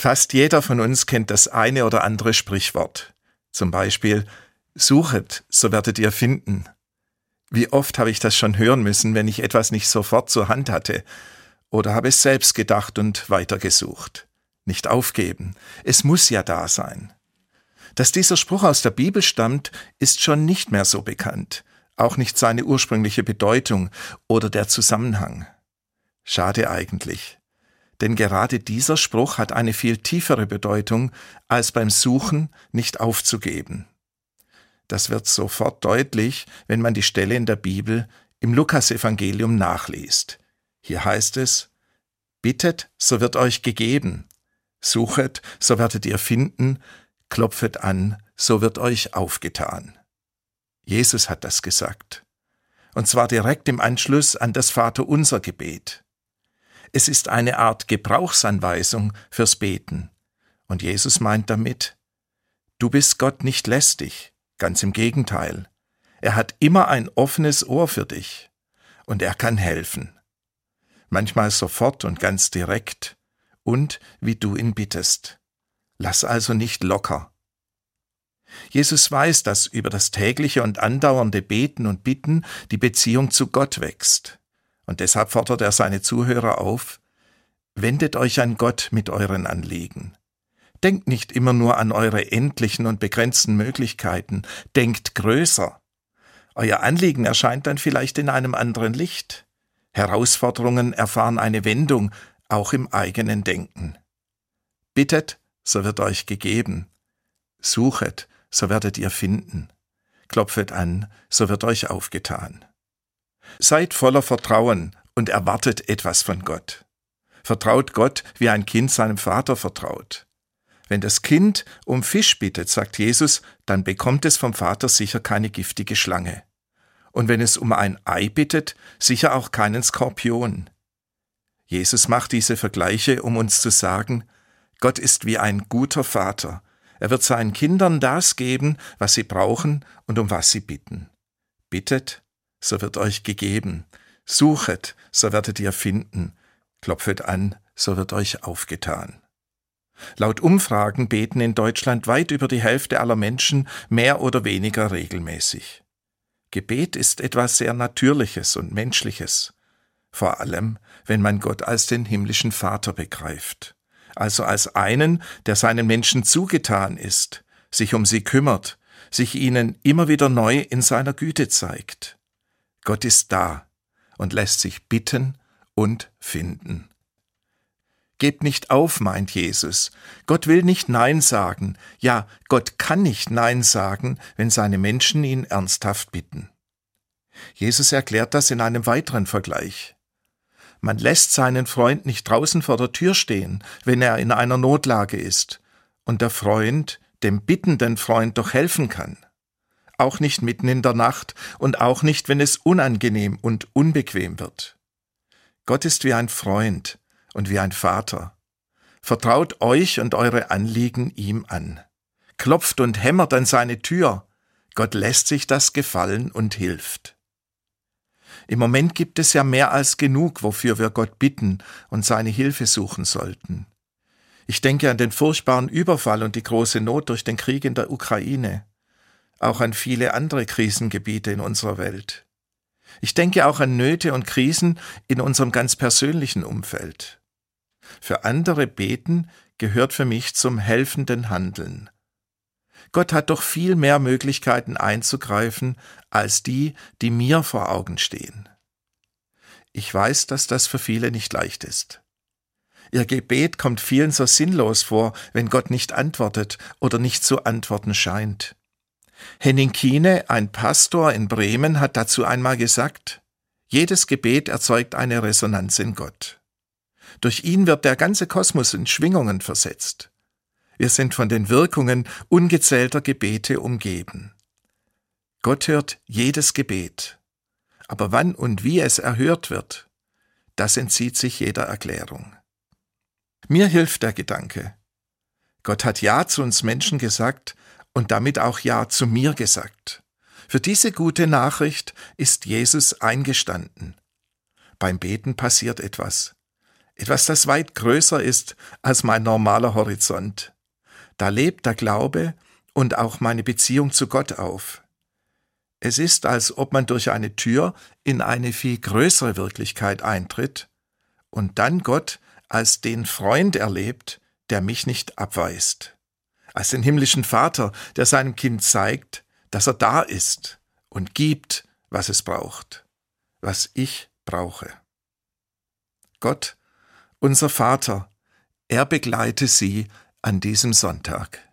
Fast jeder von uns kennt das eine oder andere Sprichwort. Zum Beispiel: Suchet, so werdet ihr finden. Wie oft habe ich das schon hören müssen, wenn ich etwas nicht sofort zur Hand hatte, oder habe es selbst gedacht und weitergesucht. Nicht aufgeben, es muss ja da sein. Dass dieser Spruch aus der Bibel stammt, ist schon nicht mehr so bekannt, auch nicht seine ursprüngliche Bedeutung oder der Zusammenhang. Schade eigentlich, denn gerade dieser Spruch hat eine viel tiefere Bedeutung, als beim Suchen nicht aufzugeben. Das wird sofort deutlich, wenn man die Stelle in der Bibel im Lukasevangelium nachliest. Hier heißt es: Bittet, so wird euch gegeben. Suchet, so werdet ihr finden. Klopfet an, so wird euch aufgetan. Jesus hat das gesagt. Und zwar direkt im Anschluss an das Vaterunser-Gebet. Es ist eine Art Gebrauchsanweisung fürs Beten. Und Jesus meint damit: Du bist Gott nicht lästig. Ganz im Gegenteil. Er hat immer ein offenes Ohr für dich. Und er kann helfen. Manchmal sofort und ganz direkt. Und wie du ihn bittest. Lass also nicht locker. Jesus weiß, dass über das tägliche und andauernde Beten und Bitten die Beziehung zu Gott wächst. Und deshalb fordert er seine Zuhörer auf: Wendet euch an Gott mit euren Anliegen. Denkt nicht immer nur an eure endlichen und begrenzten Möglichkeiten. Denkt größer. Euer Anliegen erscheint dann vielleicht in einem anderen Licht. Herausforderungen erfahren eine Wendung, auch im eigenen Denken. Bittet, so wird euch gegeben. Suchet, so werdet ihr finden. Klopfet an, so wird euch aufgetan. Seid voller Vertrauen und erwartet etwas von Gott. Vertraut Gott, wie ein Kind seinem Vater vertraut. Wenn das Kind um Fisch bittet, sagt Jesus, dann bekommt es vom Vater sicher keine giftige Schlange. Und wenn es um ein Ei bittet, sicher auch keinen Skorpion. Jesus macht diese Vergleiche, um uns zu sagen: Gott ist wie ein guter Vater. Er wird seinen Kindern das geben, was sie brauchen und um was sie bitten. Bittet, so wird euch gegeben. Suchet, so werdet ihr finden. Klopfet an, so wird euch aufgetan. Laut Umfragen beten in Deutschland weit über die Hälfte aller Menschen mehr oder weniger regelmäßig. Gebet ist etwas sehr Natürliches und Menschliches, vor allem, wenn man Gott als den himmlischen Vater begreift, also als einen, der seinen Menschen zugetan ist, sich um sie kümmert, sich ihnen immer wieder neu in seiner Güte zeigt. Gott ist da und lässt sich bitten und finden. Gebt nicht auf, meint Jesus. Gott will nicht Nein sagen. Ja, Gott kann nicht Nein sagen, wenn seine Menschen ihn ernsthaft bitten. Jesus erklärt das in einem weiteren Vergleich. Man lässt seinen Freund nicht draußen vor der Tür stehen, wenn er in einer Notlage ist und der Freund dem bittenden Freund doch helfen kann. Auch nicht mitten in der Nacht und auch nicht, wenn es unangenehm und unbequem wird. Gott ist wie ein Freund und wie ein Vater. Vertraut euch und eure Anliegen ihm an. Klopft und hämmert an seine Tür. Gott lässt sich das gefallen und hilft. Im Moment gibt es ja mehr als genug, wofür wir Gott bitten und seine Hilfe suchen sollten. Ich denke an den furchtbaren Überfall und die große Not durch den Krieg in der Ukraine. Auch an viele andere Krisengebiete in unserer Welt. Ich denke auch an Nöte und Krisen in unserem ganz persönlichen Umfeld. Für andere beten gehört für mich zum helfenden Handeln. Gott hat doch viel mehr Möglichkeiten einzugreifen, als die mir vor Augen stehen. Ich weiß, dass das für viele nicht leicht ist. Ihr Gebet kommt vielen so sinnlos vor, wenn Gott nicht antwortet oder nicht zu antworten scheint. Henning Kiene, ein Pastor in Bremen, hat dazu einmal gesagt: Jedes Gebet erzeugt eine Resonanz in Gott. Durch ihn wird der ganze Kosmos in Schwingungen versetzt. Wir sind von den Wirkungen ungezählter Gebete umgeben. Gott hört jedes Gebet. Aber wann und wie es erhört wird, das entzieht sich jeder Erklärung. Mir hilft der Gedanke: Gott hat Ja zu uns Menschen gesagt und damit auch Ja zu mir gesagt. Für diese gute Nachricht ist Jesus eingestanden. Beim Beten passiert etwas. Etwas, das weit größer ist als mein normaler Horizont. Da lebt der Glaube und auch meine Beziehung zu Gott auf. Es ist, als ob man durch eine Tür in eine viel größere Wirklichkeit eintritt und dann Gott als den Freund erlebt, der mich nicht abweist. Als den himmlischen Vater, der seinem Kind zeigt, dass er da ist und gibt, was es braucht, was ich brauche. Gott, unser Vater, er begleite Sie an diesem Sonntag.